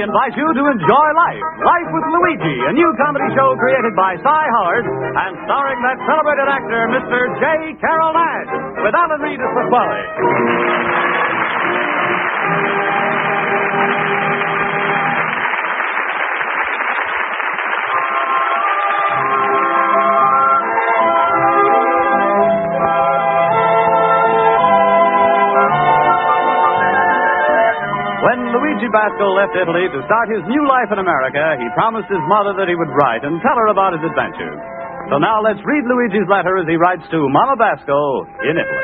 invite you to enjoy Life. Life with Luigi, a new comedy show created by Cy Howard and starring that celebrated actor, Mr. J. Carrol Naish, with Alan Reed as Pasquale. When Luigi Basco left Italy to start his new life in America, he promised his mother that he would write and tell her about his adventures. So now let's read Luigi's letter as he writes to Mama Basco in Italy.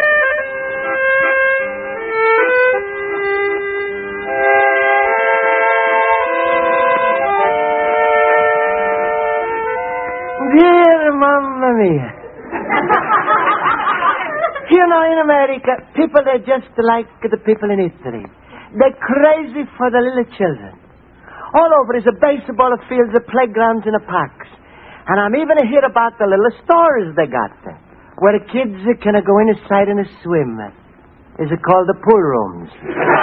Dear Mamma Mia. You know, in America, people are just like the people in Italy. They're crazy for the little children. All over is a baseball fields, a playgrounds, and a parks. And I'm even hear about the little stores they got there, where the kids can go inside and swim. Is it called the pool rooms?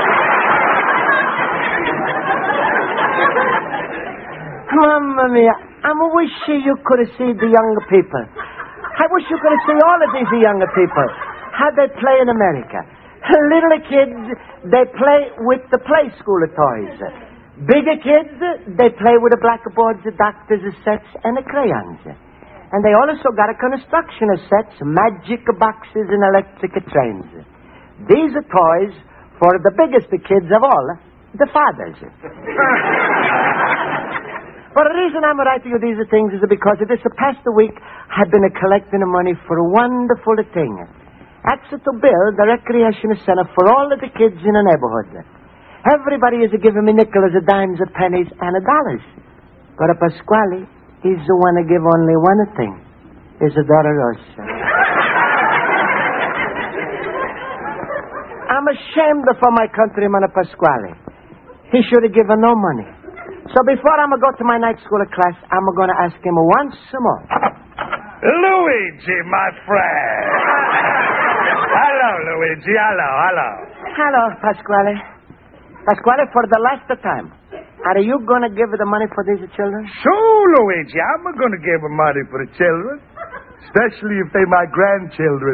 Mamma mia, I'm wishing you could see the younger people. I wish you could see all of these younger people. How they play in America. Little kids, they play with the play school toys. Bigger kids, they play with the blackboards, the doctors' sets, and the crayons. And they also got a construction sets, magic boxes, and electric trains. These are toys for the biggest kids of all, the fathers. For the reason I'm writing you these things is because this past week I've been collecting money for a wonderful thing. That's to build a recreation center for all of the kids in the neighborhood. Everybody is giving me nickels, dimes, pennies, and dollars. But Pasquale is the one to give only one thing. Is a Dora Rosa. I'm ashamed for my countryman Pasquale. He should have given no money. So before I'm going to go to my night school class, I'm going to ask him once more. Luigi, my friend. Hello, Luigi. Hello. Hello, Pasquale. Pasquale, for the last time, are you going to give the money for these children? Sure, Luigi. I'm going to give them money for the children. Especially if they're my grandchildren.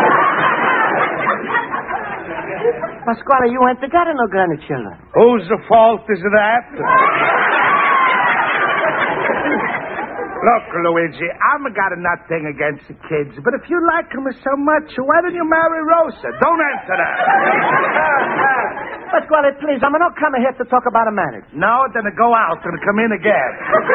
Pasquale, you ain't got no grandchildren. Whose fault is that? Look, Luigi, I'm got nothing against the kids, but if you like them so much, why don't you marry Rosa? Don't answer that. Pasquale, please, I'm not coming here to talk about a marriage. No, then go out and come in again.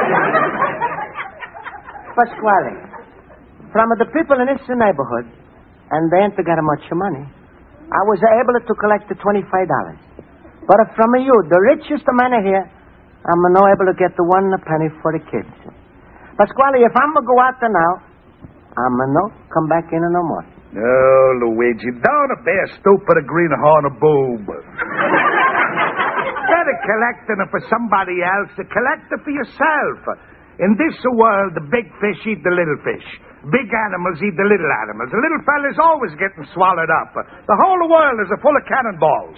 Pasquale, from the people in this neighborhood, and they ain't got much money, I was able to collect the $25. But from you, the richest man here, I'm not able to get the 1 penny for the kids. Pasquale, if I'm going to go out there now, I'm not come back in no more. No, Luigi, don't be a stupid greenhorn boob. Instead of collecting it for somebody else, collect it for yourself. In this world, the big fish eat the little fish. Big animals eat the little animals. The little fella's always getting swallowed up. The whole world is full of cannonballs.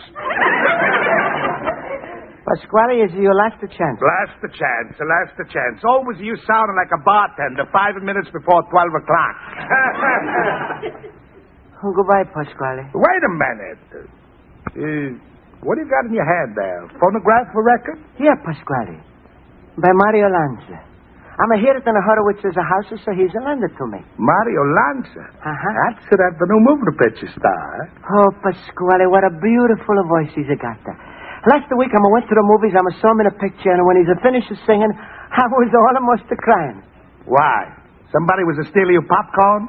Pasquale, is your last chance. Last chance. Always you sounding like a bartender 5 minutes before 12 o'clock. Goodbye, Pasquale. Wait a minute. What do you got in your hand there? Phonograph record? Yeah, Pasquale. By Mario Lanza. I'm here at the Horowitz's house, so he's lended to me. Mario Lanza? Uh-huh. That's the new movie picture star. Oh, Pasquale, what a beautiful voice he's got there. Last week, I went to the movies, I saw him in a picture, and when he finished singing, I was almost crying. Why? Somebody was stealing your popcorn?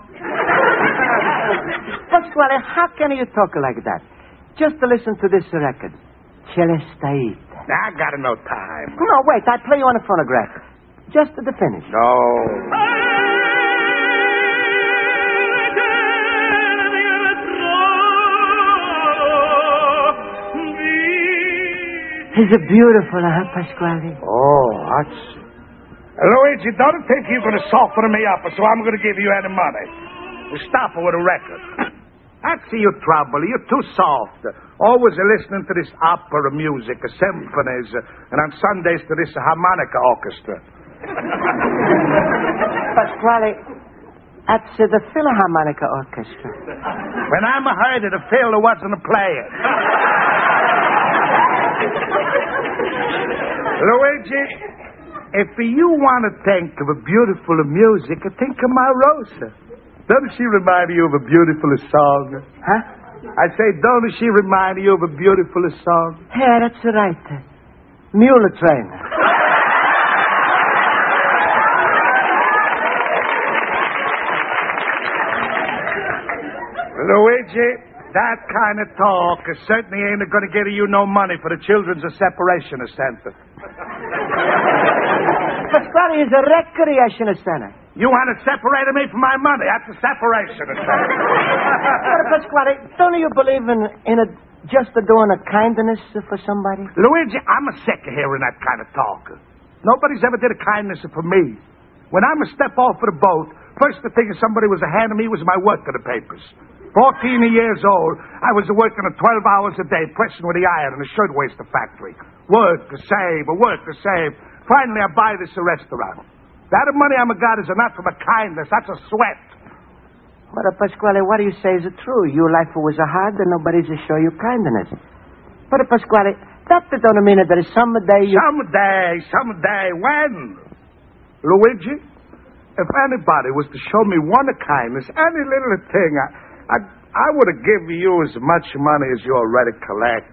Pasquale, how can you talk like that? Just to listen to this record. Celestaite. I got no time. No, wait, I play you on a phonograph. Just to the finish. No. Is it beautiful, Pasquale? Oh, that's... Luigi, don't think you're going to soften me up, so I'm going to give you any money. We'll stop her with a record. That's your trouble. You're too soft. Always listening to this opera music, symphonies, and on Sundays to this harmonica orchestra. Pasquale, that's the Philharmonica Orchestra. When I'm heard of the fill, there wasn't a player. Luigi, if you want to think of a beautiful music, think of my Rosa. Doesn't she remind you of a beautiful song? Huh? I say, don't she remind you of a beautiful song? Yeah, that's right. Mule train. Luigi, that kind of talk certainly ain't going to get you no money for the Children's Separation Center. Pasquale is a recreation center. You want to separate me from my money? That's a separation center. Pasquale, don't you believe in just doing a kindness for somebody? Luigi, I'm sick of hearing that kind of talk. Nobody's ever did a kindness for me. When I'm a step off of the boat, first thing somebody was handing me was my work in the papers. 14 years old, I was working 12 hours a day, pressing with the iron in a shirtwaist factory. Work to save, work to save. Finally, I buy this restaurant. That money I'm got is not from a kindness, that's a sweat. Well, Pasquale, what do you say is true? Your life was hard and nobody's to show you kindness. But, Pasquale, that don't mean that someday you... Someday, when? Luigi, if anybody was to show me one kindness, any little thing, I would have given you as much money as you already collect.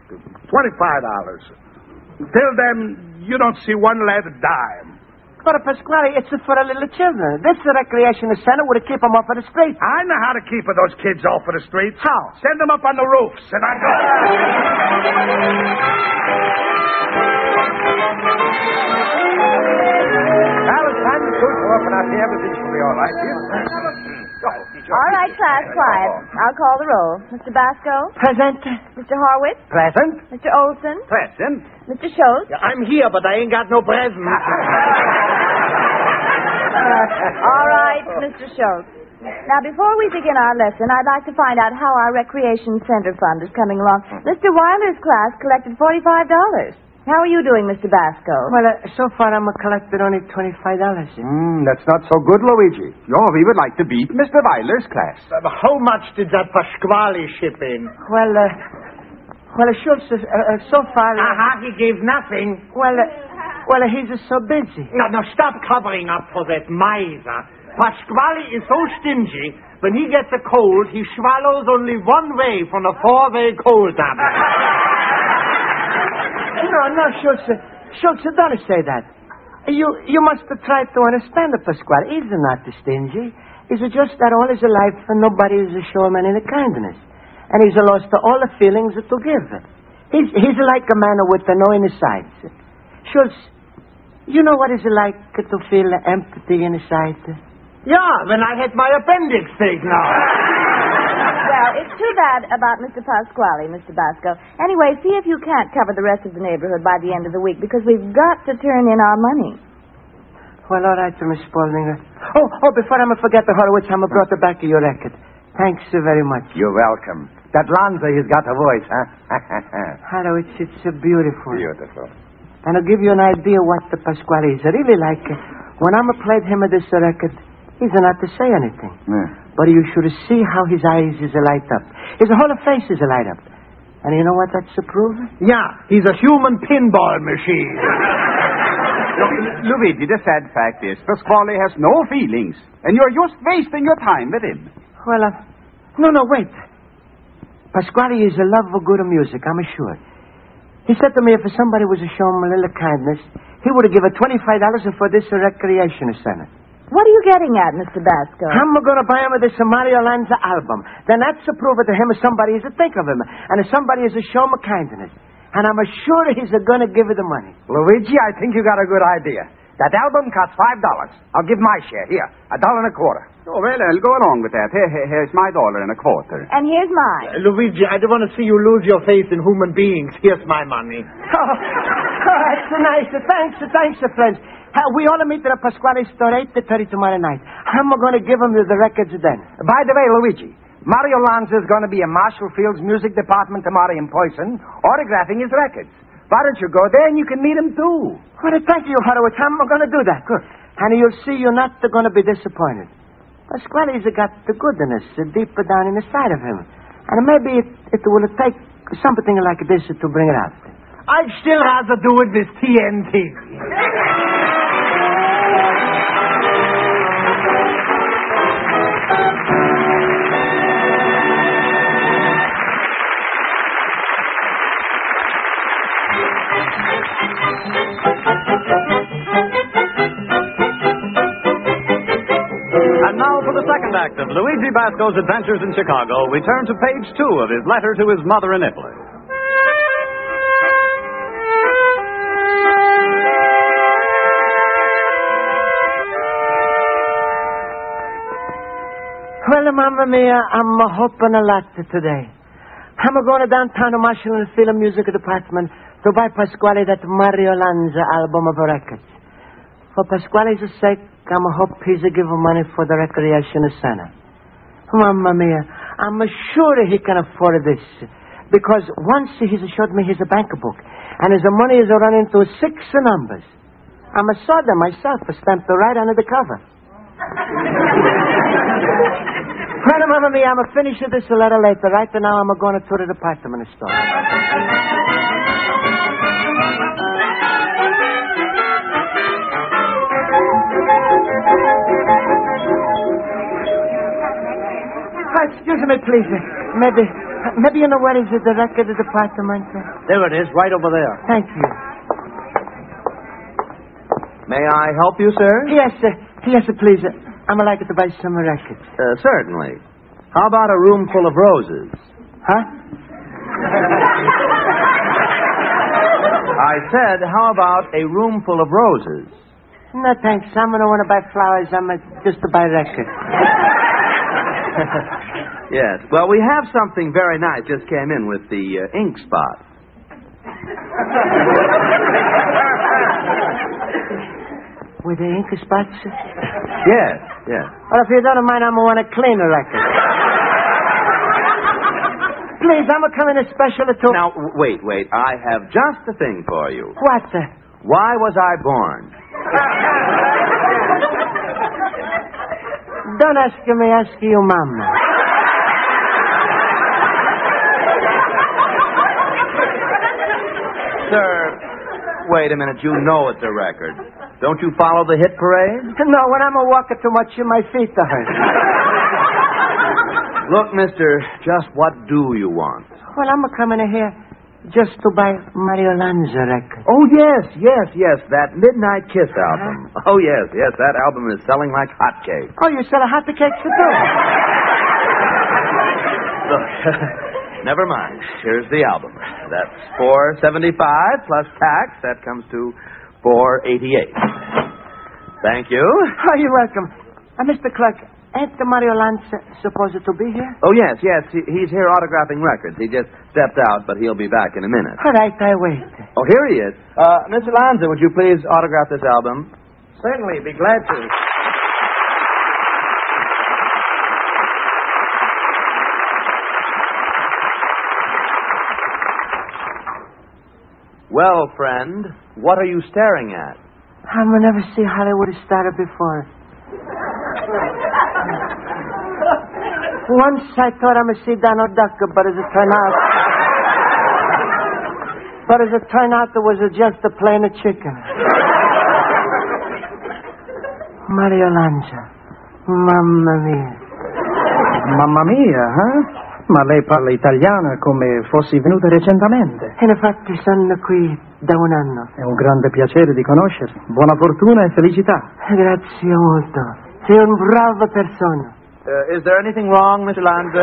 $25. Till then, you don't see one lead a dime. But, Pasquale, it's for the little children. This recreation center would keep them off of the street. I know how to keep those kids off of the streets. How? Send them up on the roofs, and I go. Well, it's time to shoot off, and I see everything should be all right here. All right, class, quiet. I'll call the roll. Mr. Basco? Present. Mr. Horwitz? Present? Mr. Olson? Present. Mr. Schultz? Yeah, I'm here, but I ain't got no present. All right, Mr. Schultz. Now, before we begin our lesson, I'd like to find out how our Recreation Center Fund is coming along. Mr. Weiler's class collected $45. How are you doing, Mr. Basco? Well, so far I'm collected only $25. That's not so good, Luigi. We would like to beat Mr. Weiler's class. How much did that Pasquale ship in? Well, Schultz, so far... he gave nothing. Well, he's so busy. Now, stop covering up for that miser. Pasquale is so stingy, when he gets a cold, he swallows only one way from a 4-way cold tablet. No, Schultz, don't say that. You must try to understand the Pasquale. He's not stingy. He's just that all his life and nobody is show him any kindness. And he's lost all the feelings to give. He's like a man with no insides. Schultz, you know what it's like to feel empty inside? Yeah, when I had my appendix taken out. Well, it's too bad about Mr. Pasquale, Mr. Basco. Anyway, see if you can't cover the rest of the neighborhood by the end of the week, because we've got to turn in our money. Well, all right, Miss Spaulding. Oh, before I forget the Horowitz, I'm brought back to your record. Thanks very much. You're welcome. That Lanza, he's got a voice, huh? Horowitz, it's beautiful. Beautiful. And I'll give you an idea what the Pasquale is really like. When I played him this record, he's not to say anything. But you should see how his eyes is light up. His whole face is light up. And you know what that's to prove? Yeah, he's a human pinball machine. Luigi, the sad fact is, Pasquale has no feelings. And you're just wasting your time with him. Well, no, wait. Pasquale is a love of good music, I'm sure. He said to me if somebody was to show him a little kindness, he would have given $25 for this recreation center. What are you getting at, Mr. Basco? I'm going to buy him this Mario Lanza album. Then that's to prove it to him if somebody is to think of him. And if somebody is to show him kindness. And I'm sure he's going to give it the money. Luigi, I think you got a good idea. That album costs $5. I'll give my share. Here, $1.25. Oh, well, I'll go along with that. Here's my $1.25. And here's mine. Luigi, I don't want to see you lose your faith in human beings. Here's my money. Oh, that's nice. Thanks, friends. We all meet at the Pasquale store 8:30 tomorrow night. I'm going to give him the records then. By the way, Luigi, Mario Lanza is going to be in Marshall Field's music department tomorrow in person, autographing his records. Why don't you go there and you can meet him, too? Well, thank you, Horowitz. I'm going to do that. Good. And you'll see you're not going to be disappointed. Pasquale's got the goodness deeper down in the side of him. And maybe it will take something like this to bring it out. I'd still rather do it with TNT. And now for the second act of Luigi Basco's adventures in Chicago, we turn to page 2 of his letter to his mother in Italy. Well, Mamma Mia, I'm hoping a lot today. I'm going to downtown to Marshall and Film Music Department to buy Pasquale that Mario Lanza album of records. For Pasquale's sake, I'm hope he's giving money for the recreation center. Mamma Mia, I'm sure he can afford this. Because once he's showed me his bank book, and his money is running to 6 numbers. I saw them myself, stamped right under the cover. Well, Mamma Mia, I'm going to finish this a little later. Right now, I'm going to the department store. Excuse me, please. Maybe you know where is the record department? There it is, right over there. Thank you. May I help you, sir? Yes, please. I'm like to buy some records. Certainly. How about a room full of roses? Huh? I said, how about a room full of roses? No, thanks. I'm going to want to buy flowers. I'm just to buy records. Yes. Well, we have something very nice just came in with the ink spot. With the ink spots? Yes. Well, if you don't mind, I'm going to want to clean the record. Please, I'm going to come in a special to... Now, wait. I have just the thing for you. What? Why was I born? Don't ask me, ask your mama. Sir, wait a minute. You know it's a record. Don't you follow the hit parade? No, when I'm walking too much, my feet hurt. Look, mister, just what do you want? Well, I'm coming in here just to buy Mario Lanza record. Oh, yes. That Midnight Kiss album. Oh, yes. That album is selling like hotcakes. Oh, you sell a hot cakes too? Look, never mind. Here's the album. That's $4.75 plus tax. That comes to $4.88. Thank you. Oh, you're welcome. Mr. Clark, ain't the Mario Lanza supposed to be here? Oh, yes. He's here autographing records. He just stepped out, but he'll be back in a minute. All right, I wait. Oh, here he is. Mr. Lanza, would you please autograph this album? Certainly, be glad to. Well, friend, what are you staring at? I've never seen Hollywood started before. Once I thought I would see Donald Duck, but as it turned out, it was just a plain of chicken. Mario Lanza. Mamma mia. Mamma mia, Ma lei parla italiano come fossi venuta recentemente. E infatti sono qui da un anno. È un grande piacere di conoscerla. Buona fortuna e felicità. Grazie molto. Sei un bravo persona. Is there anything wrong, Mr. Lanza?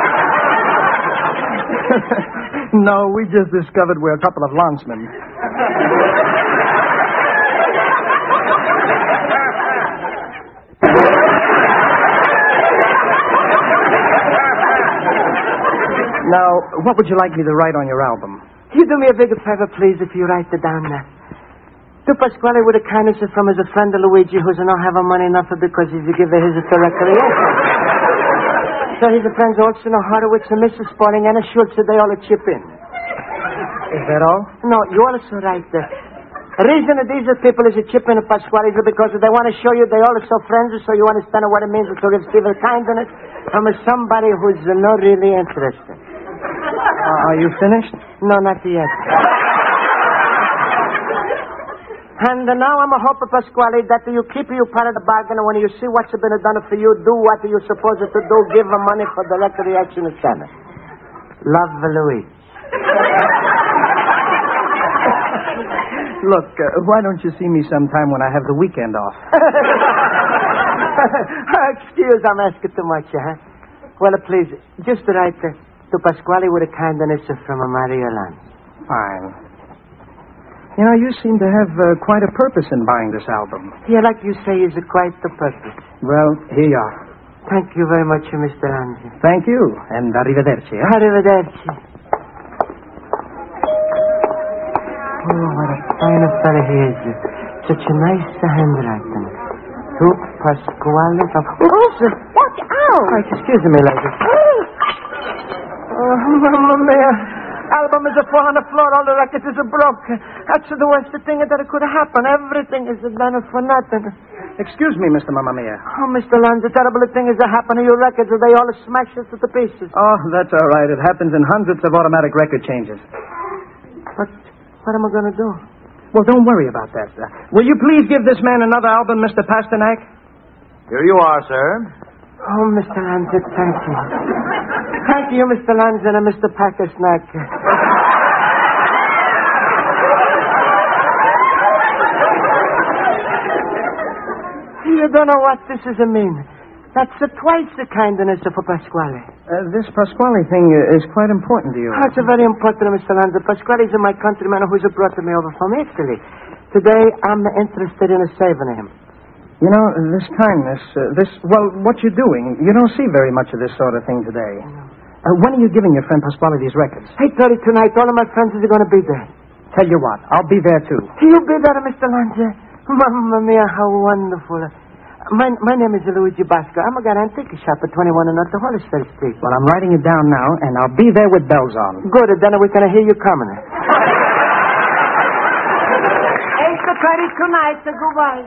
No, we just discovered we're a couple of landsmen. Now, what would you like me to write on your album? You do me a big favor, please, if you write it down there. To Pasquale with a kindness from his friend Luigi, who's not having money enough because he's given his to recreation. So his friends Olson, Horowitz, and Mrs. Spaulding, and Schultz, they all chip in. Is that all? No, you're also right. The reason that these people is a chip in the Pasquale is because they want to show you they all are so friends, so you understand what it means to receive a kindness from somebody who's not really interested. Are you finished? No, not yet. And now I'm a hope, Pasquale, that you keep your part of the bargain, and when you see what's been done for you, do what you're supposed to do. Give them money for the recreation center. Love, Louise. Look, why don't you see me sometime when I have the weekend off? Excuse, I'm asking too much, huh? Well, please, just write to Pasquale with a kindness from Mario Lanz. Fine. You know, you seem to have quite a purpose in buying this album. Yeah, like you say, is quite the purpose. Well, here you are. Thank you very much, Mr. Lanz. Thank you, and arrivederci. Eh? Arrivederci. Oh, what a fine fellow he is. Such a nice handwriting. To Pasquale from... Oh, watch out! Oh, excuse me, lady. Oh, Mamma mia. Album is fall on the floor. All the records is broke. That's the worst thing that could happen. Everything is done for nothing. Excuse me, Mr. Mamma Mia. Oh, Mr. Lanz, the terrible thing is that happened to your records. They all smashed to the pieces. Oh, that's all right. It happens in hundreds of automatic record changes. What am I going to do? Well, don't worry about that. Will you please give this man another album, Mr. Pasternak? Here you are, sir. Oh, Mr. Lanz, thank you. Thank you, Mr. Lanz and Mr. Pastenak. You don't know what this is mean. That's twice the kindness of Pasquale. This Pasquale thing is quite important to you. Oh, it's very important, Mr. Lanza. Pasquale is my countryman who's brought me over from Italy. Today, I'm interested in saving him. You know, this kindness, what you're doing, you don't see very much of this sort of thing today. When are you giving your friend Pasquale these records? 8:30 tonight. All of my friends are going to be there. Tell you what, I'll be there, too. You'll be there, Mr. Lanza. Mamma mia, how wonderful. My name is Luigi Basco. I'm a guy antique shop at 21 and North Hollister Street. Well, I'm writing it down now, and I'll be there with bells on. Good, then we can hear you coming. 8:30 tonight, goodbye.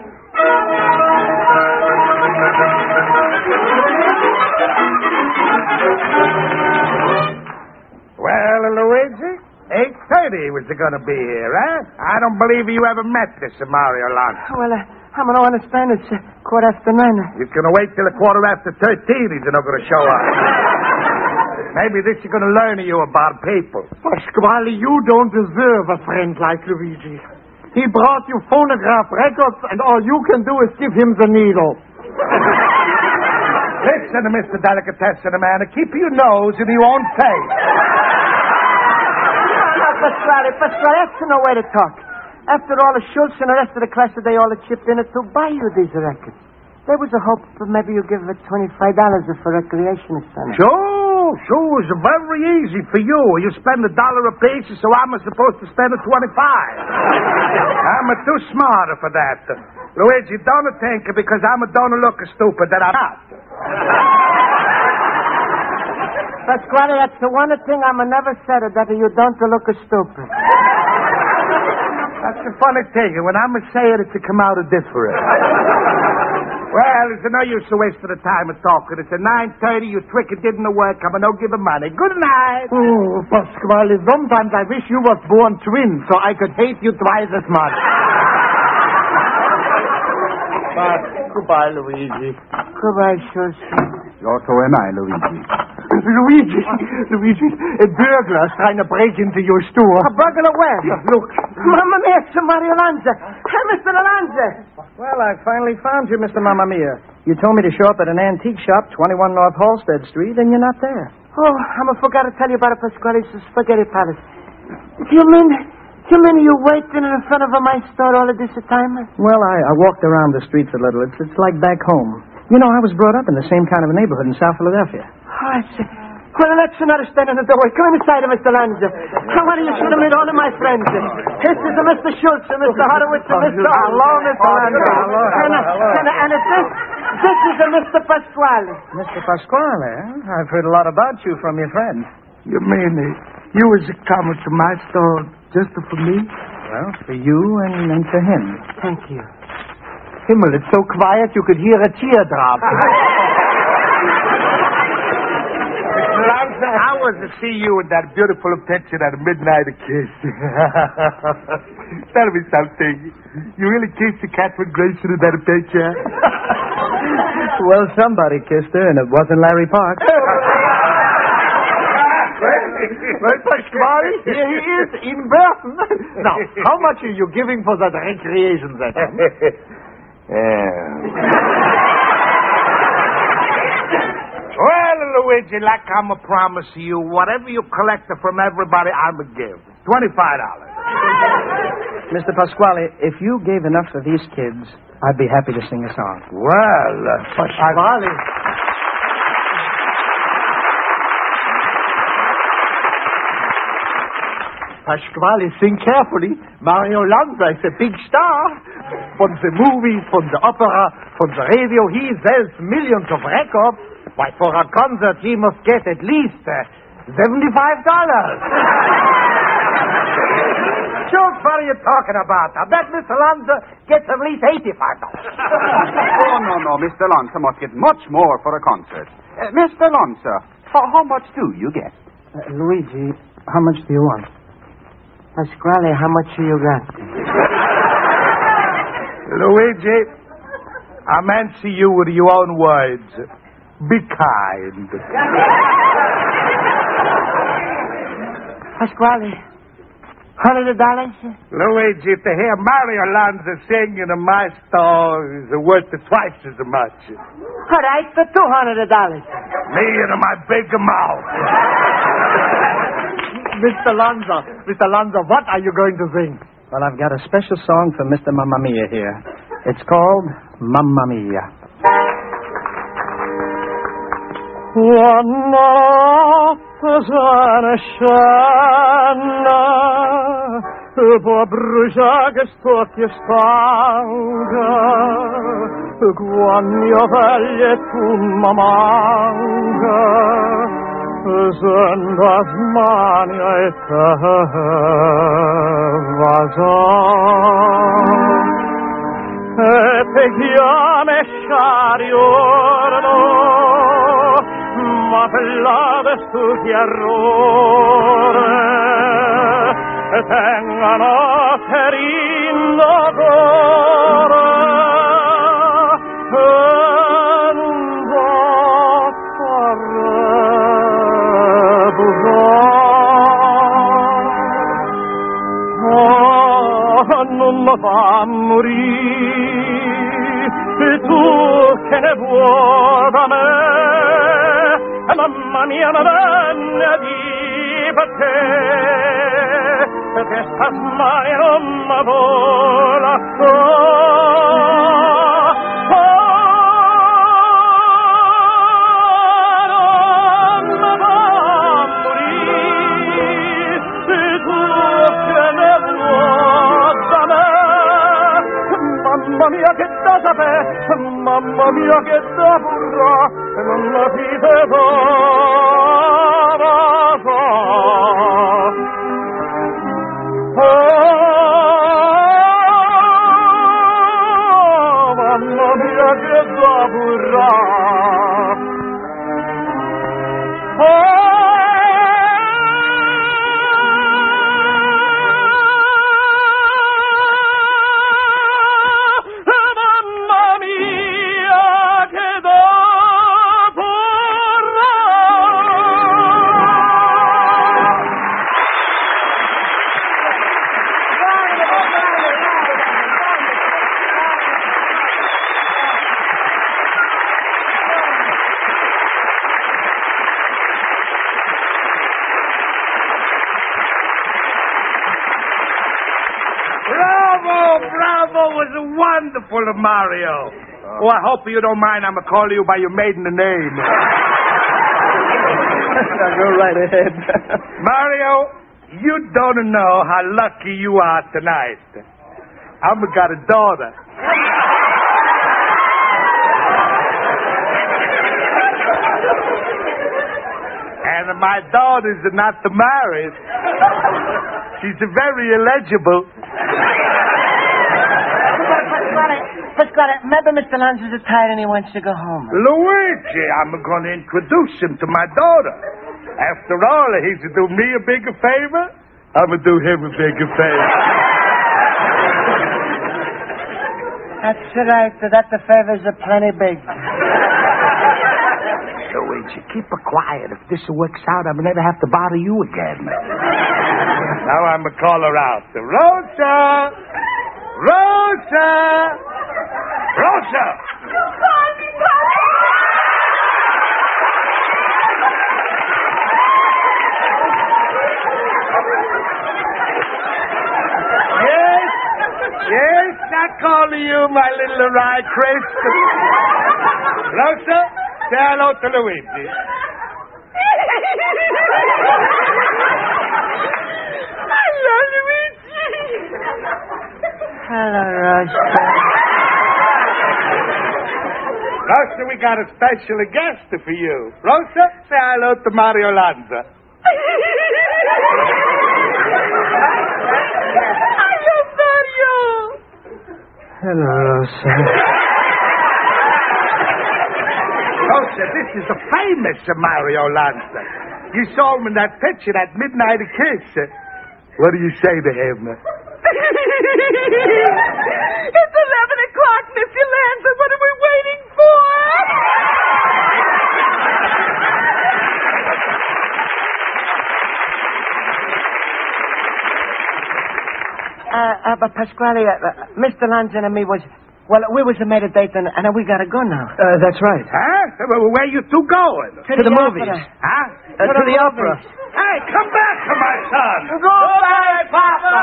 Well, Luigi, 8:30 was going to be here, eh? I don't believe you ever met this Mario Lanz. Well, I'm going to understand it's 9:15. He's going to wait till 13:15. He's not going to show up. Maybe this is going to learn you about people. Pasquale, you don't deserve a friend like Luigi. He brought you phonograph records, and all you can do is give him the needle. Listen to Mr. Delicatessen, man. Keep your nose in your own face. Pasquale, that's no way to talk. After all, the Schultz and the rest of the class, they all chipped in to buy you these records. There was a hope that maybe you give it $25 for recreation center. Sure. It's very easy for you. You spend $1 apiece, so I'm supposed to spend $25. I'm too smart for that. Luigi, don't think because don't look stupid that I'm not. Pasquale, that's the one thing I'm never said that you don't look stupid. That's a funny thing. When I'm saying it to come out different. Well, it's no use to waste the time of talking. It's 9:30. Your trick, it didn't work. I'm no giving money. Good night. Oh, Pasquale, sometimes I wish you was born twin so I could hate you twice as much. But goodbye, Luigi. Goodbye, Schultz. So am I, Luigi. Luigi, a burglar's trying to break into your store. A burglar where? Look. Mamma mia, it's Mario Lanza. Hey, Mr. Lanza. Well, I finally found you, Mr. Mamma Mia. You told me to show up at an antique shop, 21 North Halsted Street, and you're not there. Oh, I forgot to tell you about Pasquale's spaghetti palace. You mean you're waiting in front of my store all of this time? Well, I walked around the streets a little. It's like back home. You know, I was brought up in the same kind of a neighborhood in South Philadelphia. Oh, I see. Well, let's not stand in the doorway. Come inside, Mr. Lanza. Come on, you should have met all of my friends. This is Mr. Schultz and Mr. Horowitz and Mr. Hello, Mr. Lanza. And This is a Mr. Pasquale. Mr. Pasquale, I've heard a lot about you from your friends. You mean you was coming to my store just for me? Well, for you and for him. Thank you. Himmel, it's so quiet you could hear a teardrop. I was to see you in that beautiful picture, that midnight kiss. Tell me something. You really kissed Catherine Grayson in that picture? Well, somebody kissed her, and it wasn't Larry Park. Well, Pasquale, here he is in Burton. Now, how much are you giving for that recreation center? Well, Luigi, like I'm a promise you, whatever you collect from everybody, I'm a give. $25. Mr. Pasquale, if you gave enough for these kids, I'd be happy to sing a song. Well, Pasquale. Pasquale, sing carefully. Mario Lanza is a big star. From the movies, from the opera, from the radio, he sells millions of records. Why, for a concert, he must get at least $75. Joke, what are you talking about? I bet Mr. Lanza gets at least $85. No, Mr. Lanza must get much more for a concert. Mr. Lanza, how much do you get? Luigi, how much do you want? Pasquale, how much do you got? Luigi, I'm answering you with your own words. Be kind. Pasquale, $100? Luigi, to hear Mario Lanza sing in my store is worth twice as much. All right, for $200. Me and my big mouth. Mr. Lanza, what are you going to sing? Well, I've got a special song for Mr. Mamma Mia here. It's called Mamma Mia. One notte scena può bruciare che sto che stanca quando io veglio tu manca sento smania e te vaso e te chiame sciariorno ma per la vestuti errore e tengano perindo cuore e non va non mi fa morire e tu che ne vuoi da me mamma mia ma venne di per te perché sta smania non mi vola Mamma mia che da sapere, mamma mia che da purrà, e non la fide mamma mia che da purrà. Bravo was wonderful, Mario. Oh, I hope you don't mind I'm calling you by your maiden name. Go right ahead. Mario, you don't know how lucky you are tonight. I've got a daughter. And my daughters are not married. She's very illegible. Pasquale, maybe Mr. Lanza is tired and he wants to go home. Luigi, I'm going to introduce him to my daughter. After all, he's to do me a bigger favor. I'm going to do him a bigger favor. That's right. That the favors are plenty big. Luigi, keep her quiet. If this works out, I'll never have to bother you again. Now I'm going to call her out. Rosa! Rosa! Rosa! Yes, I call to you, my little awry Chris. Rosa, say hello to Luigi. Hello, Luigi. Hello, Rosa. Rosa, we got a special guest for you. Rosa, say hello to Mario Lanza. Hello, Rosa. Rosa, this is the famous Mario Lanza. You saw him in that picture, that midnight kiss. What do you say to him? It's 11 o'clock, Mr. Lanza. What are we waiting for? But Pasquale, Mr. Lanza and me we was made a date and we gotta go now. That's right. Huh? Where you two going? To the movies. opera. Huh? To the opera. Hey, come back to my son. Goodbye, Papa.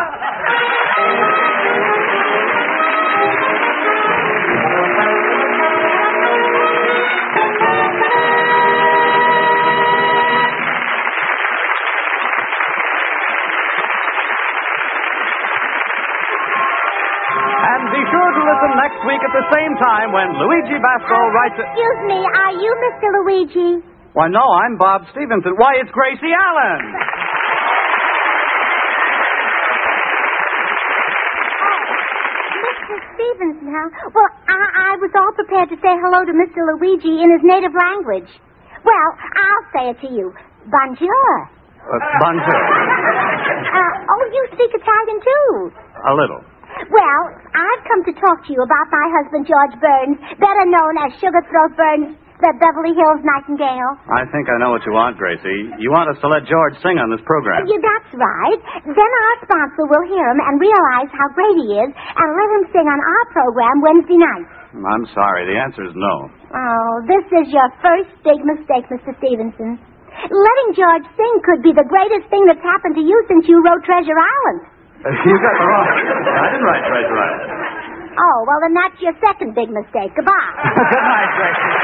And be sure to listen next week at the same time when Luigi Basco writes it. Excuse me, are you Mr. Luigi? Why, no, I'm Bob Stevenson. Why, it's Gracie Allen. Mr. Stevenson, huh? Well, I was all prepared to say hello to Mr. Luigi in his native language. Well, I'll say it to you. Bonjour. Bonjour. Oh, you speak Italian, too. A little. Well, I've come to talk to you about my husband, George Burns, better known as Sugar Throat Burns, the Beverly Hills Nightingale. I think I know what you want, Gracie. You want us to let George sing on this program. Yeah, that's right. Then our sponsor will hear him and realize how great he is and let him sing on our program Wednesday night. I'm sorry. The answer is no. Oh, this is your first big mistake, Mr. Stevenson. Letting George sing could be the greatest thing that's happened to you since you wrote Treasure Island. You got the wrong. I didn't write Treasure Island. Oh, well, then that's your second big mistake. Goodbye. Good night, Gracie.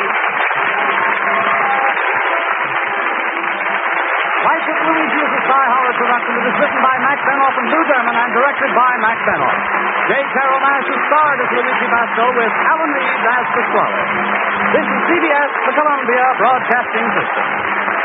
Life with Luigi is a Cy Howard production. It is written by Max Benoff and Lou Derman and directed by Max Benoff. J. Carroll Nash is starred as Luigi Basco with Alan Reed as Pasquale. This is CBS, the Columbia Broadcasting System.